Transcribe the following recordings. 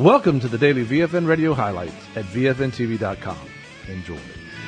Welcome to the daily VFN radio highlights at VFNTV.com. Enjoy.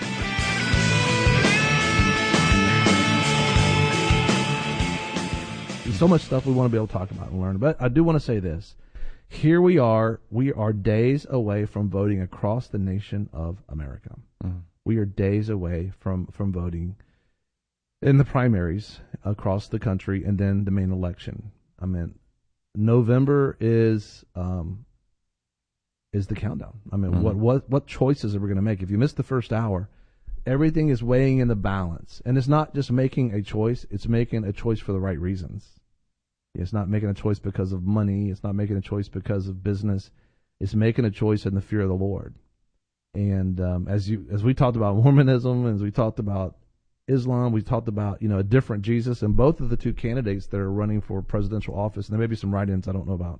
There's so much stuff we want to be able to talk about and learn, but I do want to say this. Here we are days away from voting across the nation of America. Mm-hmm. We are days away from voting in the primaries across the country and then the main election. I mean, November is the countdown. I mean, what choices are we going to make? If you miss the first hour, everything is weighing in the balance. And it's not just making a choice, it's making a choice for the right reasons. It's not making a choice because of money. It's not making a choice because of business. It's making a choice in the fear of the Lord. And as we talked about Mormonism, as we talked about Islam, we talked about a different Jesus. And both of the two candidates that are running for presidential office, and there may be some write-ins I don't know about,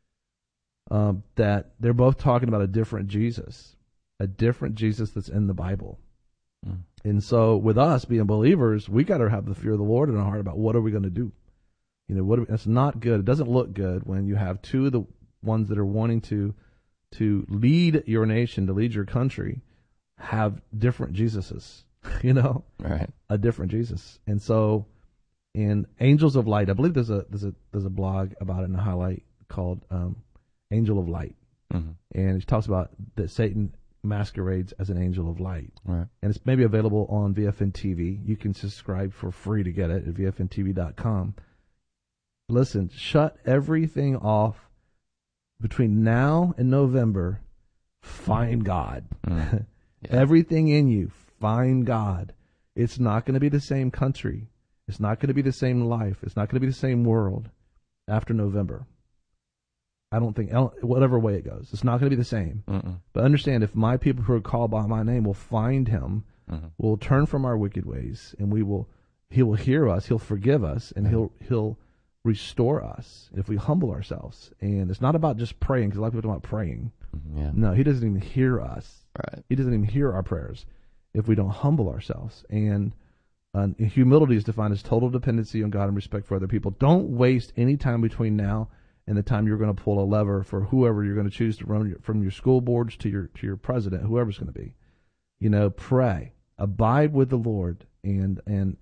that they're both talking about a different Jesus that's in the Bible. Mm. And so with us being believers, we got to have the fear of the Lord in our heart about what are we going to do. It's not good. It doesn't look good when you have two of the ones that are wanting to lead your nation, to lead your country, have different Jesuses, right? A different Jesus. And so in Angels of Light, I believe there's a blog about it in a highlight called Angel of Light. Mm-hmm. And it talks about that Satan masquerades as an angel of light. Right. And it's maybe available on VFN TV. You can subscribe for free to get it at VFNTV.com. Listen, shut everything off between now and November. Find God. Yeah. Everything in you, find God. It's not going to be the same country. It's not going to be the same life. It's not going to be the same world after November. I don't think, whatever way it goes, it's not going to be the same. Mm-mm. But understand, if my people who are called by my name will find him, mm-hmm. we'll turn from our wicked ways, and he will hear us, he'll forgive us, and mm-hmm. he'll restore us if we humble ourselves. And it's not about just praying, because a lot of people talk about praying. Yeah. No, he doesn't even hear us. Right. He doesn't even hear our prayers if we don't humble ourselves. And humility is defined as total dependency on God and respect for other people. Don't waste any time between now and the time you're going to pull a lever for whoever you're going to choose to run from your school boards to your president, whoever's going to be. Pray, abide with the Lord, and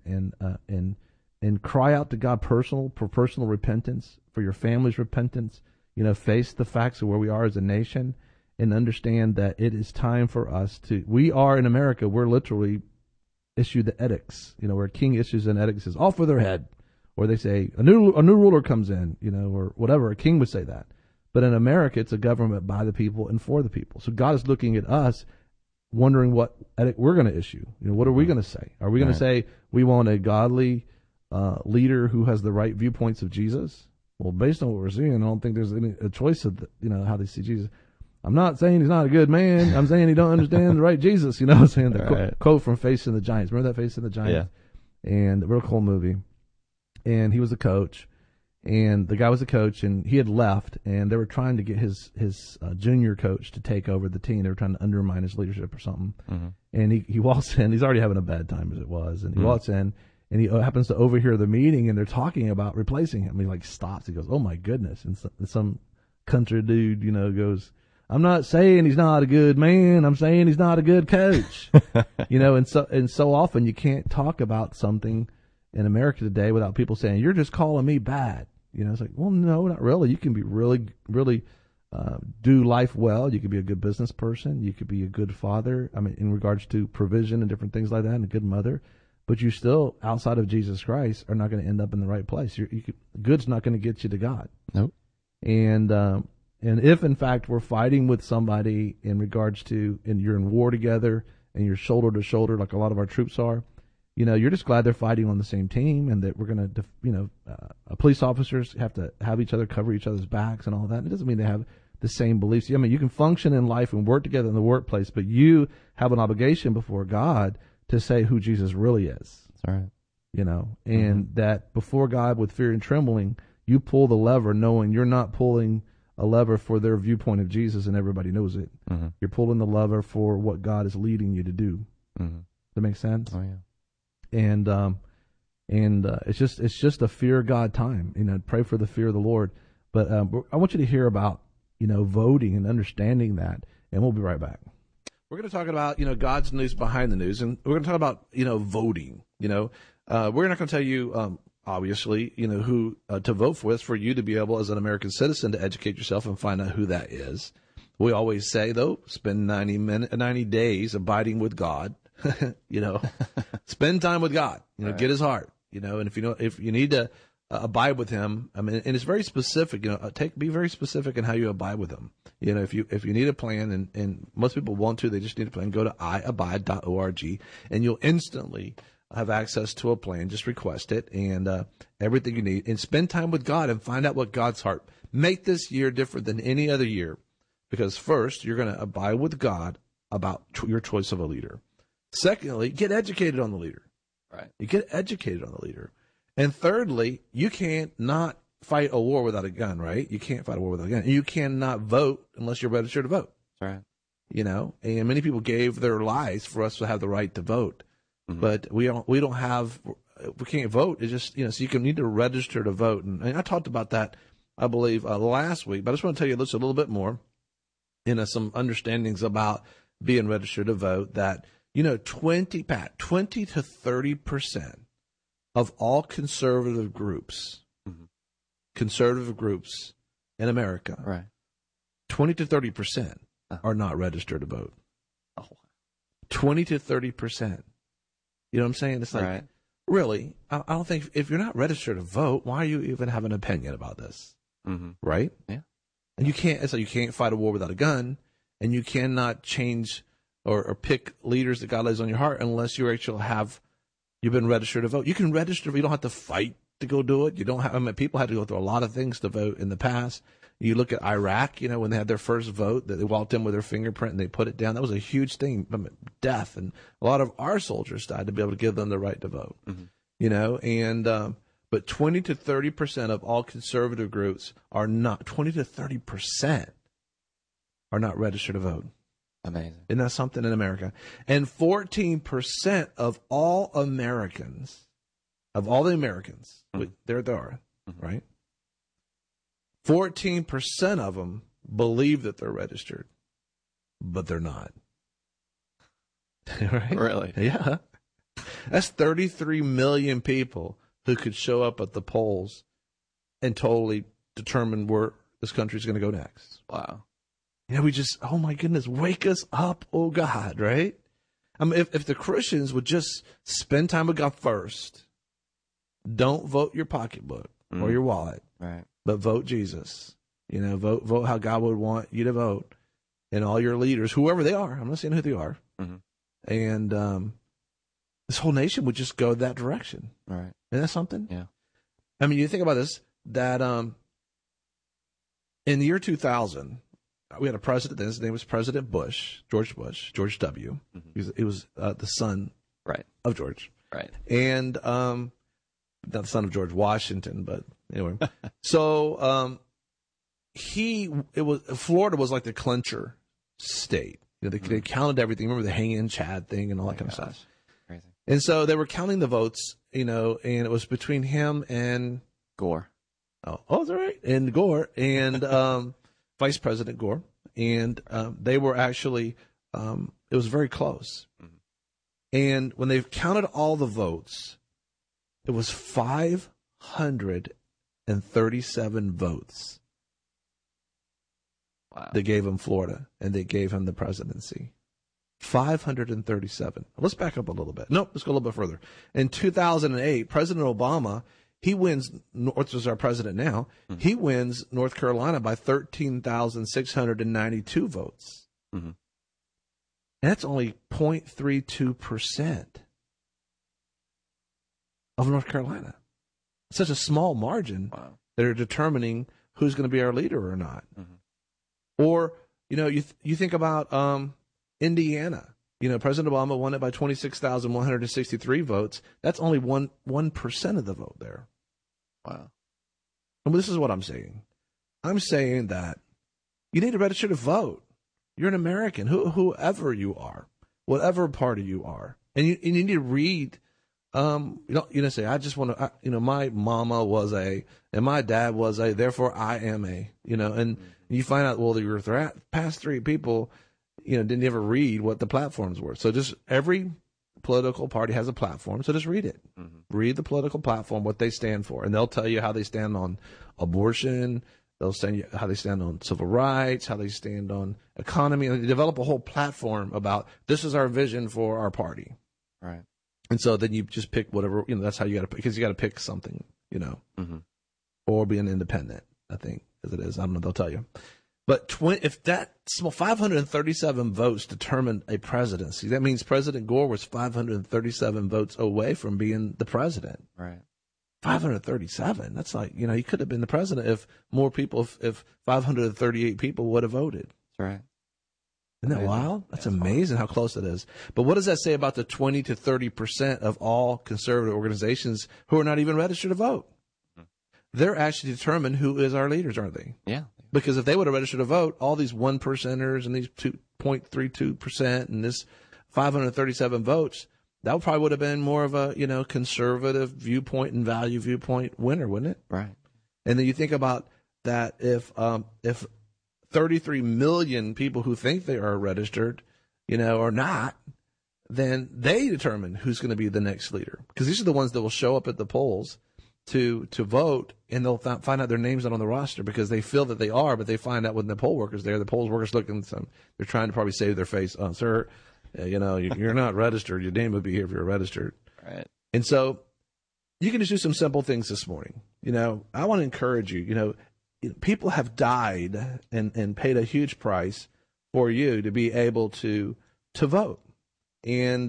cry out to God for personal repentance, for your family's repentance. Face the facts of where we are as a nation, and understand that it is time for us we are in America, we're literally issued the edicts, where a king issues an edict, says, off with their head. Or they say, a new ruler comes in, or whatever, a king would say that. But in America, it's a government by the people and for the people. So God is looking at us, wondering what edict we're going to issue. What are we going to say? Are we going to say we want a godly leader who has the right viewpoints of Jesus? Well, based on what we're seeing, I don't think there's a choice of how they see Jesus. I'm not saying he's not a good man. I'm saying he don't understand the right Jesus. I'm saying the quote from Facing the Giants. Remember that Facing the Giants? Yeah. And the real cool movie. And he was a coach, and the guy was a coach, and he had left, and they were trying to get his junior coach to take over the team. They were trying to undermine his leadership or something. Mm-hmm. And he walks in. He's already having a bad time as it was, and he walks in. And he happens to overhear the meeting, and they're talking about replacing him. He stops. He goes, "Oh my goodness!" And some country dude, goes, "I'm not saying he's not a good man. I'm saying he's not a good coach." And so often you can't talk about something in America today without people saying, "You're just calling me bad." It's like, well, no, not really. You can be really, really do life well. You could be a good business person. You could be a good father. I mean, in regards to provision and different things like that, and a good mother. But you still, outside of Jesus Christ, are not going to end up in the right place. Good's not going to get you to God. Nope. And if, in fact, we're fighting with somebody in regards to, and you're in war together, and you're shoulder to shoulder like a lot of our troops are, you're just glad they're fighting on the same team, and that we're going to, police officers have to have each other cover each other's backs and all that. It doesn't mean they have the same beliefs. I mean, you can function in life and work together in the workplace, but you have an obligation before God to say who Jesus really is. That's right. And that before God with fear and trembling, you pull the lever knowing you're not pulling a lever for their viewpoint of Jesus and everybody knows it. Mm-hmm. You're pulling the lever for what God is leading you to do. Mm-hmm. Does that make sense? Oh, yeah. And it's just a fear of God time. Pray for the fear of the Lord. But I want you to hear about voting and understanding that. And we'll be right back. We're going to talk about, God's news behind the news, and we're going to talk about, voting. We're not going to tell you, obviously, who to vote for. It's for you to be able, as an American citizen, to educate yourself and find out who that is. We always say, though, spend 90 days abiding with God. Spend time with God. Right. Get His heart. And if you need to abide with Him, and it's very specific. Be very specific in how you abide with Him. If you need a plan, and most people want to, they just need a plan. Go to iabide.org, and you'll instantly have access to a plan. Just request it, and everything you need, and spend time with God and find out what God's heart. Make this year different than any other year, because first you're going to abide with God about your choice of a leader. Secondly, get educated on the leader. Right. You get educated on the leader. And thirdly, you can't not fight a war without a gun, right? You can't fight a war without a gun. And you cannot vote unless you're registered to vote. That's right. And many people gave their lives for us to have the right to vote. Mm-hmm. But we can't vote. It's just, so you need to register to vote. And I talked about that, I believe, last week. But I just want to tell you a little bit more, some understandings about being registered to vote, that 20 to 30% of all conservative groups in America, right, 20 to 30% are not registered to vote. Oh, 20 to 30%. You know what I'm saying? It's like, right. Really, I don't think, if you're not registered to vote, why are you even have an opinion about this? Mm-hmm. Right? Yeah. And you can't fight a war without a gun, and you cannot change or pick leaders that God lays on your heart unless you've been registered to vote. You can register, but you don't have to fight to go do it. You don't have, people had to go through a lot of things to vote in the past. You look at Iraq, when they had their first vote, that they walked in with their fingerprint and they put it down. That was a huge thing, death. And a lot of our soldiers died to be able to give them the right to vote, but 20 to 30% of all conservative groups are not, 20 to 30% are not registered to vote. Amazing. Isn't that something in America? And 14% of all Americans, there are, right? 14% of them believe that they're registered, but they're not. Right? Really? Yeah. That's 33 million people who could show up at the polls and totally determine where this country's going to go next. Wow. We just, oh my goodness, wake us up, oh God, right? If the Christians would just spend time with God first, don't vote your pocketbook or your wallet, right? But vote Jesus. Vote how God would want you to vote, and all your leaders, whoever they are. I'm not saying who they are. Mm-hmm. And this whole nation would just go that direction. Right? Isn't that something? Yeah. You think about this, that in the year 2000. We had a president. His name was President Bush, George W. Mm-hmm. He was the son, right, of George, right, and not the son of George Washington, but anyway. So Florida was like the clincher state. They counted everything. Remember the hang-in Chad thing and all that kind of stuff. Crazy. And so they were counting the votes, and it was between him and Gore. Oh, that's all right. And Gore and Vice President Gore, and they were actually, it was very close. Mm-hmm. And when they counted all the votes, it was 537 votes. Wow. They gave him Florida, and they gave him the presidency. 537. Let's back up a little bit. Nope, let's go a little bit further. In 2008, President Obama, he wins, which is our president now, he wins North Carolina by 13,692 votes. Mm-hmm. And that's only 0.32% of North Carolina. Such a small margin that are determining who's going to be our leader or not. Mm-hmm. Or, you think about Indiana. President Obama won it by 26,163 votes. That's only 1% of the vote there. Wow. And this is what I'm saying. I'm saying that you need to register to vote. You're an American, whoever you are, whatever party you are. And you need to read Say, I just want to, my mama was a, and my dad was a, therefore I am a, and you find out, well, your past three people, didn't ever read what the platforms were. So just every political party has a platform. So just read it. Mm-hmm. Read the political platform, what they stand for. And they'll tell you how they stand on abortion. They'll tell you how they stand on civil rights, how they stand on economy. And they develop a whole platform about this is our vision for our party. Right. And so then you just pick whatever, that's how you got to pick, because you got to pick something, mm-hmm. or be an independent, I think, as it is. I don't know, they'll tell you. But if that 537 votes determined a presidency, that means President Gore was 537 votes away from being the president. Right. 537. That's like, he could have been the president if more people, if 538 people would have voted. That's right. Isn't that wild? That's amazing how close it is. But what does that say about the 20 to 30% of all conservative organizations who are not even registered to vote? Mm-hmm. They're actually determined who is our leaders, aren't they? Yeah. Because if they would have registered to vote, all these 1%ers and these 2.32% and this 537 votes, that probably would have been more of a, conservative viewpoint and value viewpoint winner, wouldn't it? Right. And then you think about that if 33 million people who think they are registered, are not, then they determine who's going to be the next leader. Because these are the ones that will show up at the polls to vote, and they'll find out their name's not on the roster because they feel that they are, but they find out when the poll workers there, the poll workers look at them, they're trying to probably save their face. Oh, sir, you're not registered. Your name would be here if you're registered. Right. And so you can just do some simple things this morning. I want to encourage you, people have died and paid a huge price for you to be able to vote. And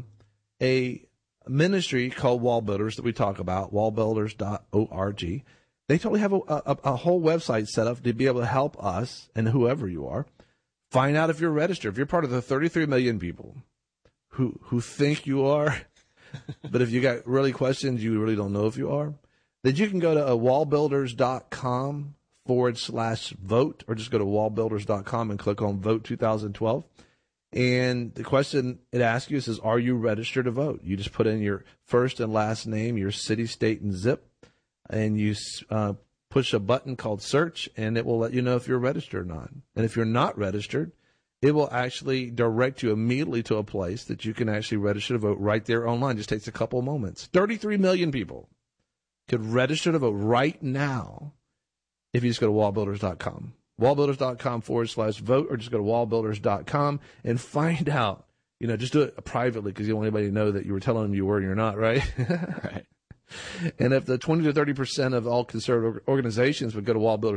a ministry called Wall Builders that we talk about, wallbuilders.org, they totally have a whole website set up to be able to help us and whoever you are find out if you're registered. If you're part of the 33 million people who think you are, but if you got really questions, you really don't know if you are, then you can go to wallbuilders.com/vote, or just go to wallbuilders.com and click on Vote 2012. And the question it asks you is, are you registered to vote? You just put in your first and last name, your city, state, and zip, and you push a button called search, and it will let you know if you're registered or not. And if you're not registered, it will actually direct you immediately to a place that you can actually register to vote right there online. It just takes a couple of moments. 33 million people could register to vote right now if you just go to wallbuilders.com. wallbuilders.com/vote, or just go to wallbuilders.com and find out, just do it privately because you don't want anybody to know that you were telling them you were and you're not, right? Right. And if the 20 to 30% of all conservative organizations would go to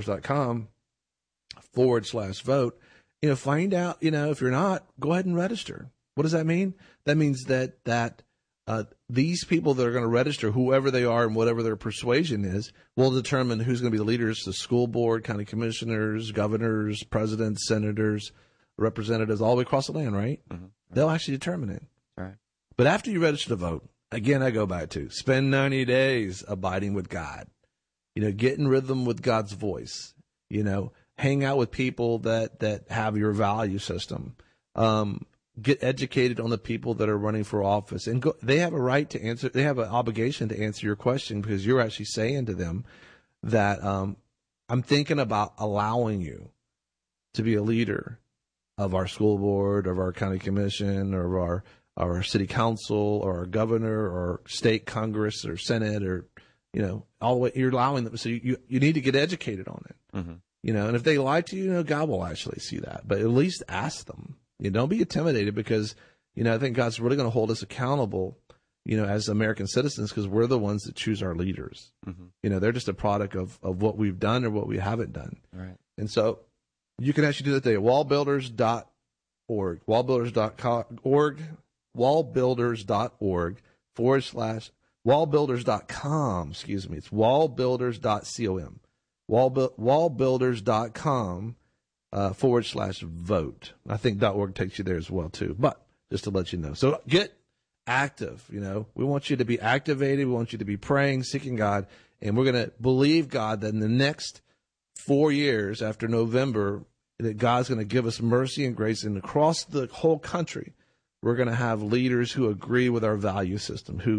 wallbuilders.com/vote, find out, if you're not, go ahead and register. What does that mean? That means that these people that are going to register, whoever they are and whatever their persuasion is, will determine who's going to be the leaders, the school board, county commissioners, governors, presidents, senators, representatives, all the way across the land, right? Mm-hmm. They'll actually determine it. Right. But after you register to vote, again, I go back to spend 90 days abiding with God, get in rhythm with God's voice, hang out with people that have your value system, get educated on the people that are running for office, and they have a right to answer. They have an obligation to answer your question, because you're actually saying to them that I'm thinking about allowing you to be a leader of our school board, of our county commission, or our city council, or our governor, or state congress, or senate, or all the way. You're allowing them, so you need to get educated on it. Mm-hmm. And if they lie to you, God will actually see that. But at least ask them. Don't be intimidated, because, I think God's really going to hold us accountable, as American citizens, because we're the ones that choose our leaders. Mm-hmm. They're just a product of what we've done or what we haven't done. Right. And so you can actually do that today at wallbuilders.org, wallbuilders.org, wallbuilders.org wallbuilders.com, excuse me. It's wallbuilders.com, wallbuilders.com /vote. I think .org takes you there as well too, but just to let you know. So get active. We want you to be activated. We want you to be praying, seeking God, and we're going to believe God that in the next 4 years after November, that God's going to give us mercy and grace, and across the whole country, we're going to have leaders who agree with our value system, who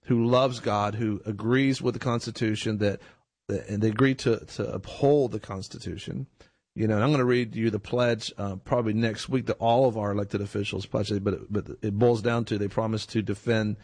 who loves God, who agrees with the Constitution, and they agree to uphold the Constitution. And I'm going to read you the pledge probably next week that all of our elected officials pledge, but it boils down to they promise to defend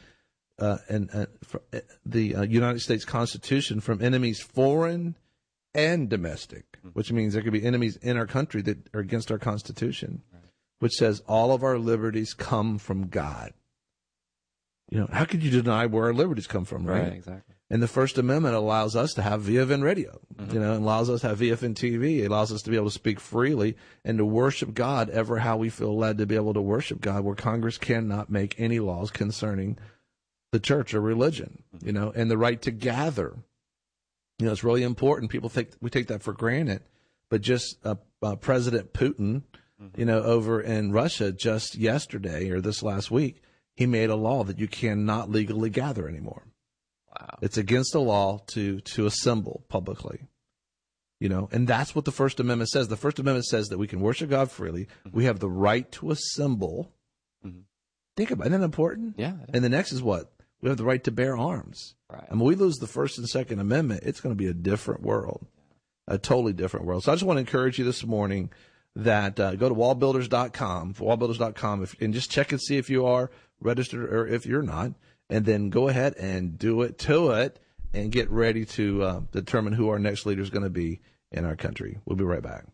the United States Constitution from enemies foreign and domestic, which means there could be enemies in our country that are against our Constitution, which says all of our liberties come from God. How could you deny where our liberties come from, right? Right, exactly. And the First Amendment allows us to have VFN radio, allows us to have VFN TV. It allows us to be able to speak freely and to worship God ever how we feel led to be able to worship God, where Congress cannot make any laws concerning the church or religion, and the right to gather. It's really important. People think we take that for granted, but just President Putin, over in Russia just yesterday or this last week, he made a law that you cannot legally gather anymore. Wow. It's against the law to assemble publicly, and that's what the First Amendment says. The First Amendment says that we can worship God freely. We have the right to assemble. Think about it. Isn't that important? Yeah. And the next is what? We have the right to bear arms. Right. I mean, we lose the First and Second Amendment, it's going to be a different world, a totally different world. So I just want to encourage you this morning that go to wallbuilders.com, and just check and see if you are registered or if you're not. And then go ahead and do it and get ready to determine who our next leader is going to be in our country. We'll be right back.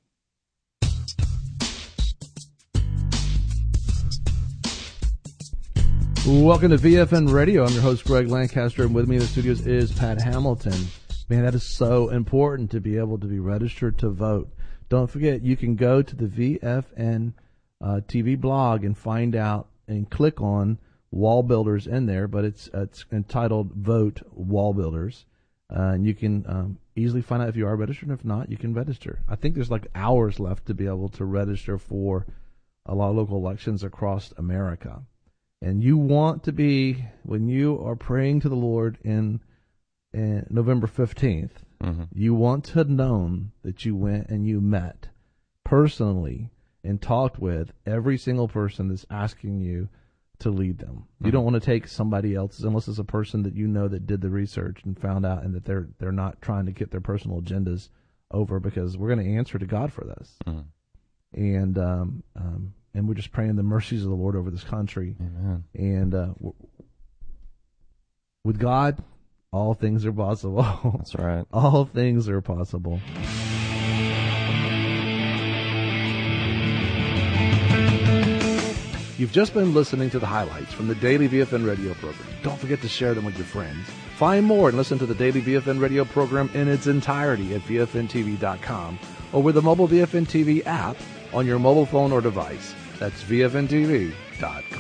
Welcome to VFN Radio. I'm your host, Greg Lancaster, and with me in the studios is Pat Hamilton. Man, that is so important to be able to be registered to vote. Don't forget, you can go to the VFN TV blog and find out and click on Wall Builders in there, but it's entitled Vote Wall Builders. And you can easily find out if you are registered, and if not, you can register. I think there's like hours left to be able to register for a lot of local elections across America. And you want to be, when you are praying to the Lord in November 15th, you want to have known that you went and you met personally and talked with every single person that's asking you to lead them. You don't want to take somebody else's, unless it's a person that you know that did the research and found out and that they're not trying to get their personal agendas over, because we're going to answer to God for this. And we're just praying the mercies of the Lord over this country. Amen. And with God, all things are possible. That's right. All things are possible. You've just been listening to the highlights from the Daily VFN radio program. Don't forget to share them with your friends. Find more and listen to the Daily VFN radio program in its entirety at VFNTV.com or with the mobile VFN TV app on your mobile phone or device. That's VFNTV.com.